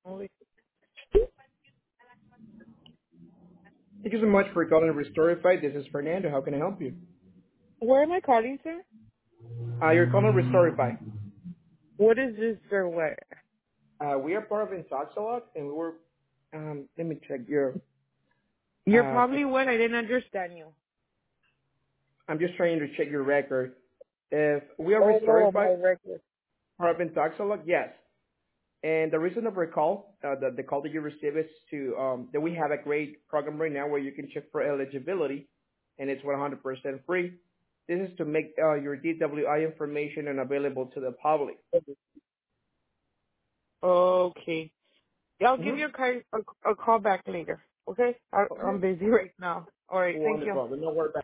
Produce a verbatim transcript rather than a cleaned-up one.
Only. Thank you so much for calling Restorify. This is Fernando. How can I help you? Where am I calling, sir? Uh, you're calling Restorify. What is this, sir? Where? Uh, we are part of Intoxalot, and we were, um, let me check your, You're uh, probably what? I didn't understand you. I'm just trying to check your record. If we are Oh, my Restorify, record. part of Intoxalot, yes. And the reason of our call, uh, the, the call that you receive is to, um, that we have a great program right now where you can check for eligibility, and it's one hundred percent free. This is to make uh, your D W I information unavailable to the public. Okay. Yeah, I'll give Mm-hmm. you a call, a, a call back later. Okay? I, I'm busy right now. All right. Thank you. Wonderful. No worries.